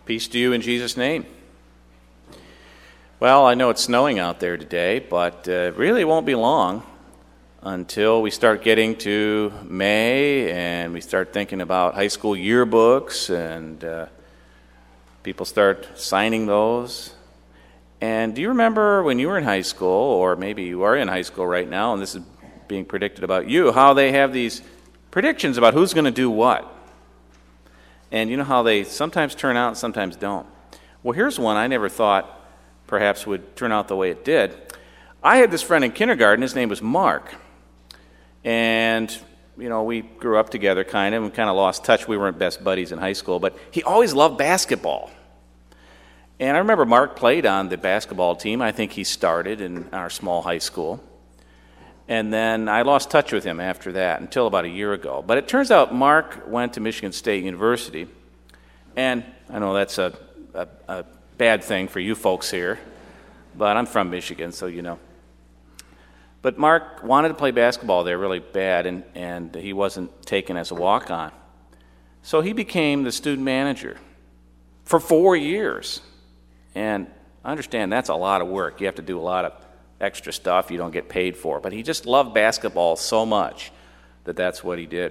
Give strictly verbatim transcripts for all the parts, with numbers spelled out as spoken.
Peace to you in Jesus' name. Well, I know it's snowing out there today, but uh, it really won't be long until we start getting to May and we start thinking about high school yearbooks and uh, people start signing those. And do you remember when you were in high school, or maybe you are in high school right now, and this is being predicted about you, how they have these predictions about who's going to do what? And you know how they sometimes turn out and sometimes don't. Well, here's one I never thought perhaps would turn out the way it did. I had this friend in kindergarten. His name was Mark. And, you know, we grew up together kind of and kind of lost touch. We weren't best buddies in high school, but he always loved basketball. And I remember Mark played on the basketball team. I think he started in our small high school. And then I lost touch with him after that until about a year ago. But it turns out Mark went to Michigan State University. And I know that's a, a, a bad thing for you folks here, but I'm from Michigan, so you know. But Mark wanted to play basketball there really bad, and, and he wasn't taken as a walk-on. So he became the student manager for four years. And I understand that's a lot of work. You have to do a lot of extra stuff you don't get paid for. But he just loved basketball so much that that's what he did.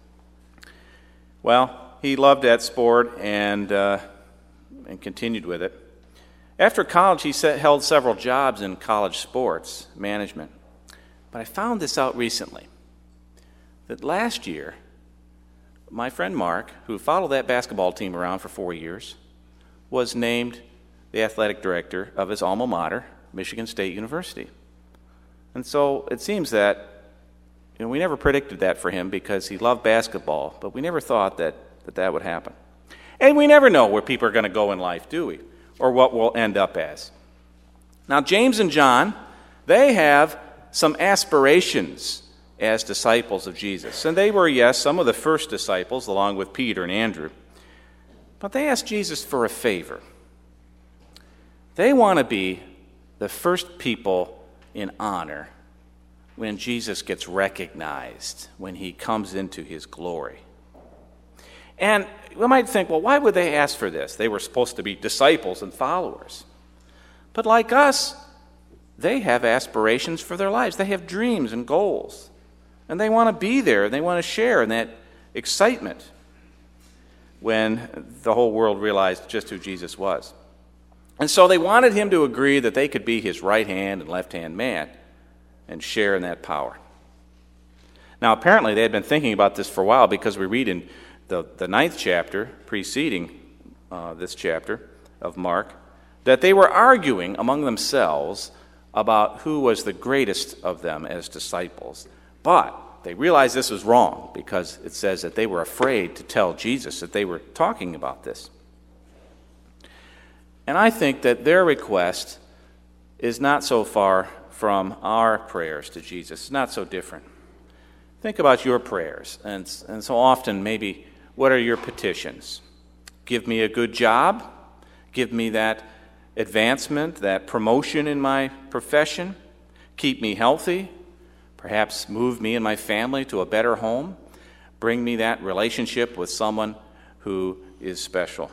Well, he loved that sport and uh, and continued with it. After college, he set, held several jobs in college sports management. But I found this out recently, that last year, my friend Mark, who followed that basketball team around for four years, was named the athletic director of his alma mater, Michigan State University. And so it seems that, you know, we never predicted that for him because he loved basketball, but we never thought that that, that would happen. And we never know where people are going to go in life, do we? Or what we'll end up as. Now, James and John, they have some aspirations as disciples of Jesus. And they were, yes, some of the first disciples, along with Peter and Andrew. But they asked Jesus for a favor. They want to be the first people in honor when Jesus gets recognized, when he comes into his glory. And we might think, well, why would they ask for this? They were supposed to be disciples and followers. But like us, they have aspirations for their lives. They have dreams and goals. And they want to be there, and they want to share in that excitement when the whole world realized just who Jesus was. And so they wanted him to agree that they could be his right hand and left hand man and share in that power. Now, apparently, they had been thinking about this for a while because we read in the, the ninth chapter preceding uh, this chapter of Mark that they were arguing among themselves about who was the greatest of them as disciples. But they realized this was wrong because it says that they were afraid to tell Jesus that they were talking about this. And I think that their request is not so far from our prayers to Jesus. It's not so different. Think about your prayers. And, and so often, maybe, what are your petitions? Give me a good job. Give me that advancement, that promotion in my profession. Keep me healthy. Perhaps move me and my family to a better home. Bring me that relationship with someone who is special.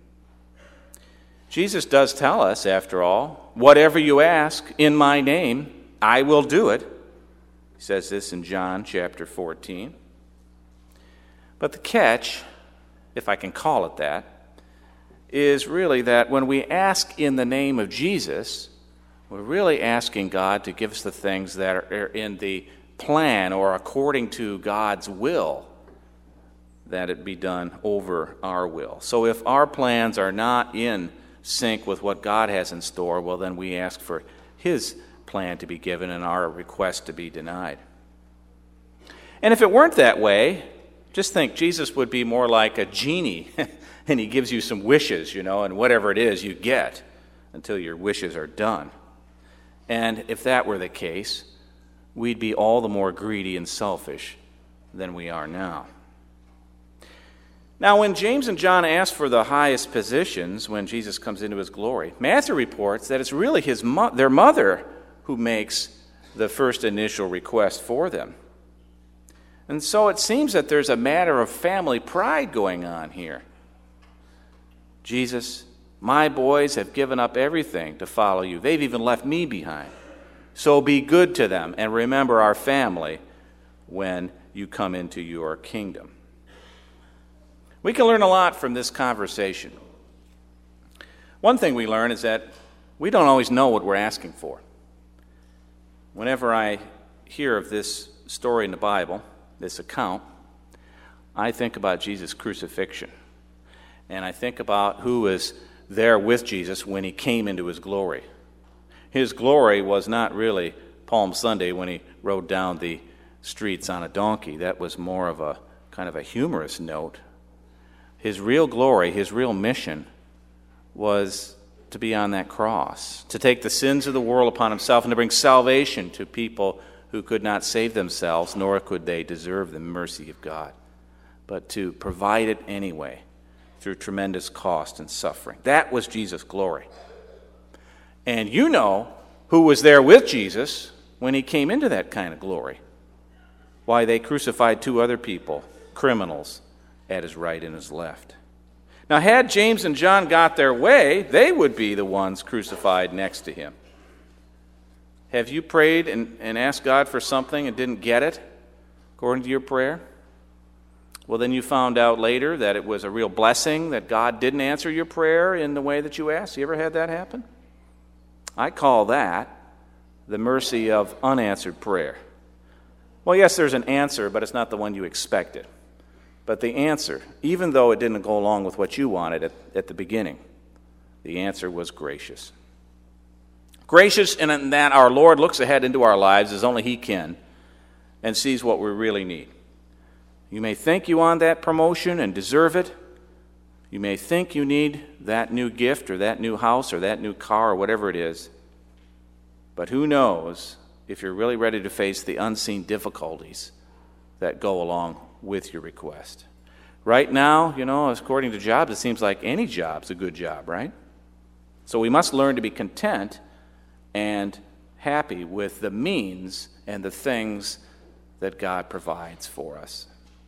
Jesus does tell us, after all, whatever you ask in my name, I will do it. He says this in John chapter fourteen. But the catch, if I can call it that, is really that when we ask in the name of Jesus, we're really asking God to give us the things that are in the plan or according to God's will, that it be done over our will. So if our plans are not in sync with what God has in store, well, then we ask for his plan to be given and our request to be denied. And if it weren't that way, just think Jesus would be more like a genie and he gives you some wishes, you know, and whatever it is you get until your wishes are done. And if that were the case, we'd be all the more greedy and selfish than we are now. Now, when James and John ask for the highest positions when Jesus comes into his glory, Matthew reports that it's really his mo- their mother who makes the first initial request for them. And so it seems that there's a matter of family pride going on here. Jesus, my boys have given up everything to follow you. They've even left me behind. So be good to them and remember our family when you come into your kingdom. We can learn a lot from this conversation. One thing we learn is that we don't always know what we're asking for. Whenever I hear of this story in the Bible, this account, I think about Jesus' crucifixion. And I think about who was there with Jesus when he came into his glory. His glory was not really Palm Sunday when he rode down the streets on a donkey. That was more of a kind of a humorous note. His real glory, his real mission was to be on that cross, to take the sins of the world upon himself and to bring salvation to people who could not save themselves, nor could they deserve the mercy of God, but to provide it anyway through tremendous cost and suffering. That was Jesus' glory. And you know who was there with Jesus when he came into that kind of glory. Why, they crucified two other people, criminals, at his right and his left. Now, had James and John got their way, they would be the ones crucified next to him. Have you prayed and, and asked God for something and didn't get it according to your prayer? Well, then you found out later that it was a real blessing that God didn't answer your prayer in the way that you asked. You ever had that happen? I call that the mercy of unanswered prayer. Well, yes, there's an answer, but it's not the one you expected. But the answer, even though it didn't go along with what you wanted at, at the beginning, the answer was gracious. Gracious in that our Lord looks ahead into our lives as only he can and sees what we really need. You may think you want that promotion and deserve it. You may think you need that new gift or that new house or that new car or whatever it is. But who knows if you're really ready to face the unseen difficulties that go along with your request. Right now, you know, according to jobs, it seems like any job's a good job, right? So we must learn to be content and happy with the means and the things that God provides for us.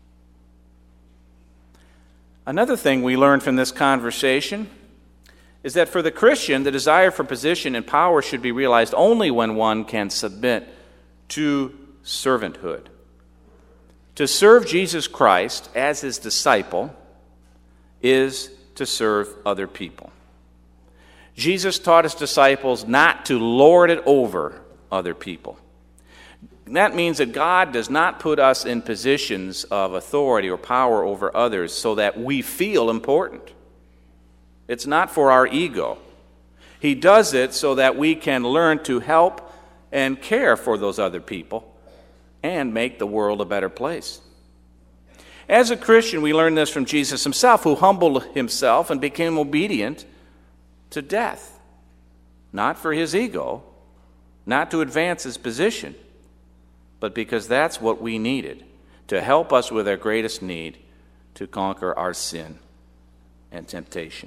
Another thing we learn from this conversation is that for the Christian, the desire for position and power should be realized only when one can submit to servanthood. To serve Jesus Christ as his disciple is to serve other people. Jesus taught his disciples not to lord it over other people. That means that God does not put us in positions of authority or power over others so that we feel important. It's not for our ego. He does it so that we can learn to help and care for those other people and make the world a better place. As a Christian, we learn this from Jesus himself, who humbled himself and became obedient to death. Not for his ego, not to advance his position, but because that's what we needed to help us with our greatest need, to conquer our sin and temptation.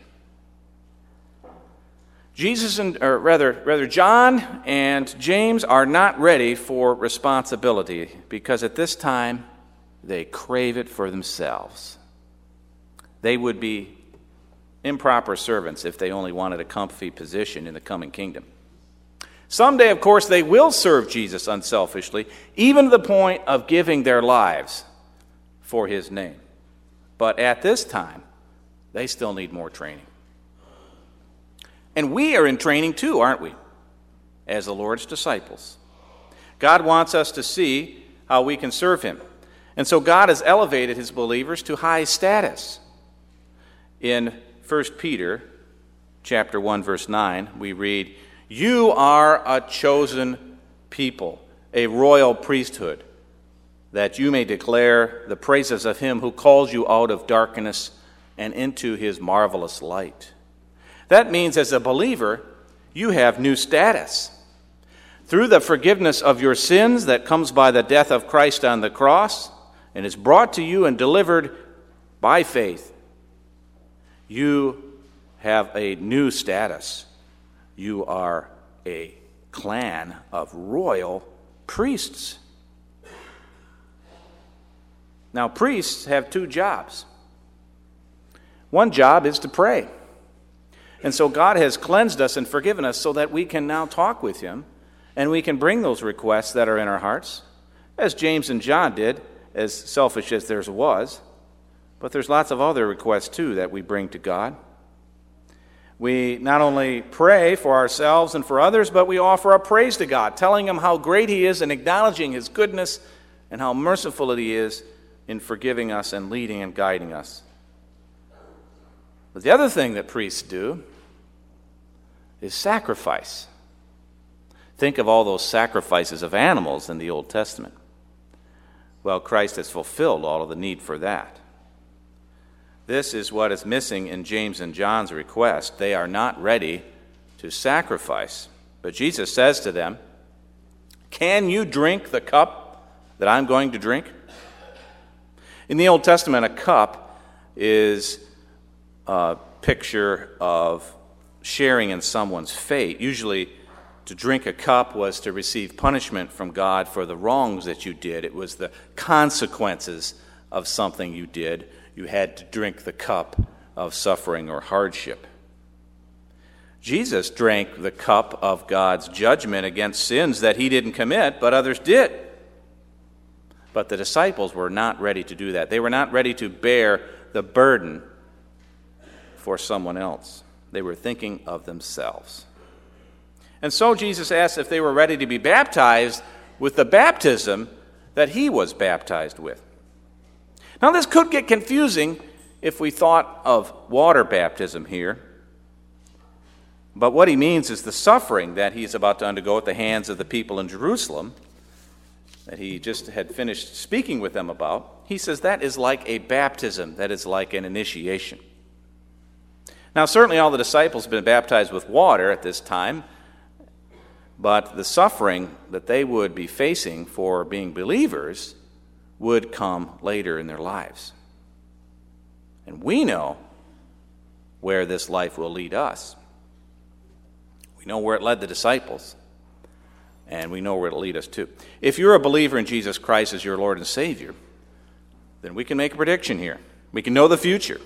Jesus and, or rather, rather John and James are not ready for responsibility because at this time they crave it for themselves. They would be improper servants if they only wanted a comfy position in the coming kingdom. Someday, of course, they will serve Jesus unselfishly, even to the point of giving their lives for his name. But at this time, they still need more training. And we are in training too, aren't we? As the Lord's disciples. God wants us to see how we can serve him. And so God has elevated his believers to high status. In First Peter chapter one, verse nine, we read, "You are a chosen people, a royal priesthood, that you may declare the praises of him who calls you out of darkness and into his marvelous light." That means as a believer, you have new status. Through the forgiveness of your sins that comes by the death of Christ on the cross and is brought to you and delivered by faith, you have a new status. You are a clan of royal priests. Now, priests have two jobs. One job is to pray. And so God has cleansed us and forgiven us so that we can now talk with him, and we can bring those requests that are in our hearts, as James and John did, as selfish as theirs was. But there's lots of other requests, too, that we bring to God. We not only pray for ourselves and for others, but we offer our praise to God, telling him how great he is and acknowledging his goodness and how merciful he is in forgiving us and leading and guiding us. But the other thing that priests do is sacrifice. Think of all those sacrifices of animals in the Old Testament. Well, Christ has fulfilled all of the need for that. This is what is missing in James and John's request. They are not ready to sacrifice. But Jesus says to them, "Can you drink the cup that I'm going to drink?" In the Old Testament, a cup is a picture of sharing in someone's fate. Usually, to drink a cup was to receive punishment from God for the wrongs that you did. It was the consequences of something you did. You had to drink the cup of suffering or hardship. Jesus drank the cup of God's judgment against sins that he didn't commit, but others did. But the disciples were not ready to do that. They were not ready to bear the burden for someone else. They were thinking of themselves. And so Jesus asked if they were ready to be baptized with the baptism that he was baptized with. Now, this could get confusing if we thought of water baptism here. But what he means is the suffering that he's about to undergo at the hands of the people in Jerusalem, that he just had finished speaking with them about. He says that is like a baptism, that is like an initiation. Now, certainly all the disciples have been baptized with water at this time, but the suffering that they would be facing for being believers would come later in their lives. And we know where this life will lead us. We know where it led the disciples, and we know where it'll lead us to. If you're a believer in Jesus Christ as your Lord and Savior, then we can make a prediction here. We can know the future.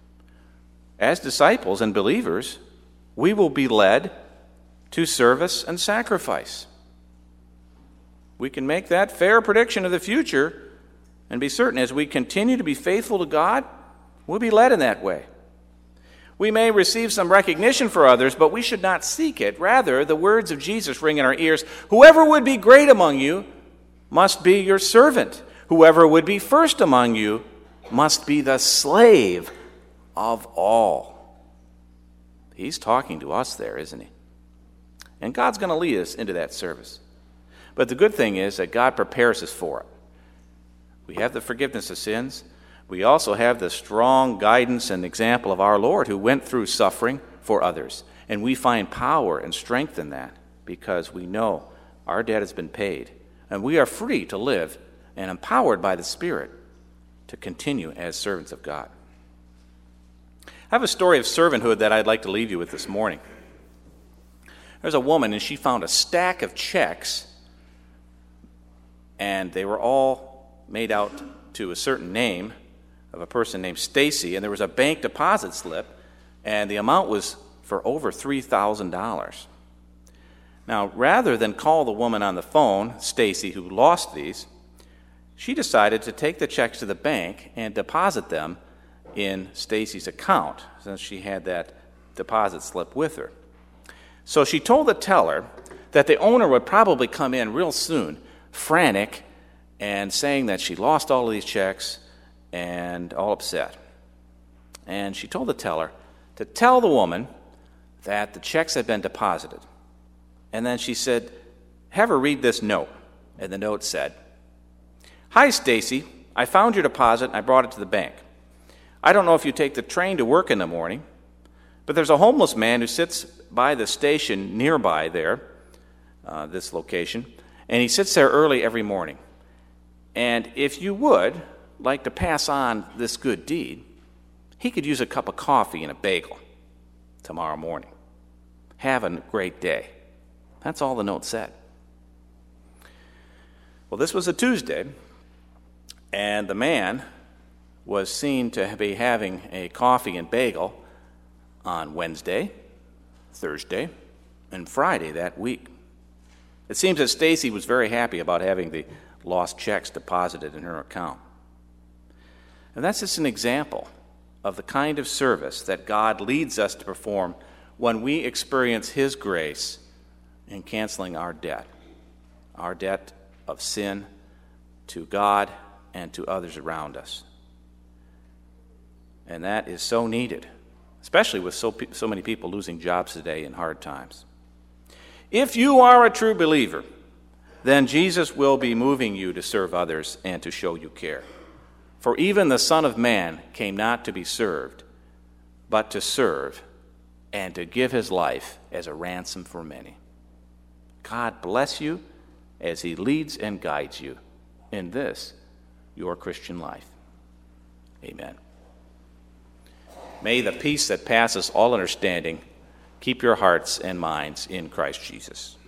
As disciples and believers, we will be led to service and sacrifice. We can make that fair prediction of the future and be certain as we continue to be faithful to God, we'll be led in that way. We may receive some recognition for others, but we should not seek it. Rather, the words of Jesus ring in our ears, "Whoever would be great among you must be your servant. Whoever would be first among you must be the slave of all." He's talking to us there, isn't he? And God's going to lead us into that service. But the good thing is that God prepares us for it. We have the forgiveness of sins. We also have the strong guidance and example of our Lord who went through suffering for others. And we find power and strength in that because we know our debt has been paid. And we are free to live and empowered by the Spirit to continue as servants of God. I have a story of servanthood that I'd like to leave you with this morning. There's a woman, and she found a stack of checks, and they were all made out to a certain name of a person named Stacy, and there was a bank deposit slip, and the amount was for over three thousand dollars. Now, rather than call the woman on the phone, Stacy, who lost these, she decided to take the checks to the bank and deposit them in Stacy's account, since she had that deposit slip with her. So she told the teller that the owner would probably come in real soon, frantic, and saying that she lost all of these checks and all upset. And she told the teller to tell the woman that the checks had been deposited. And then she said, have her read this note. And the note said, "Hi, Stacy. I found your deposit and I brought it to the bank. I don't know if you take the train to work in the morning, but there's a homeless man who sits by the station nearby there, uh, this location, and he sits there early every morning. And if you would like to pass on this good deed, he could use a cup of coffee and a bagel tomorrow morning. Have a great day." That's all the note said. Well, this was a Tuesday, and the man was seen to be having a coffee and bagel on Wednesday, Thursday, and Friday that week. It seems that Stacy was very happy about having the lost checks deposited in her account. And that's just an example of the kind of service that God leads us to perform when we experience His grace in canceling our debt, our debt of sin to God and to others around us. And that is so needed, especially with so, so many people losing jobs today in hard times. If you are a true believer, then Jesus will be moving you to serve others and to show you care. For even the Son of Man came not to be served, but to serve and to give His life as a ransom for many. God bless you as He leads and guides you in this, your Christian life. Amen. May the peace that passes all understanding keep your hearts and minds in Christ Jesus.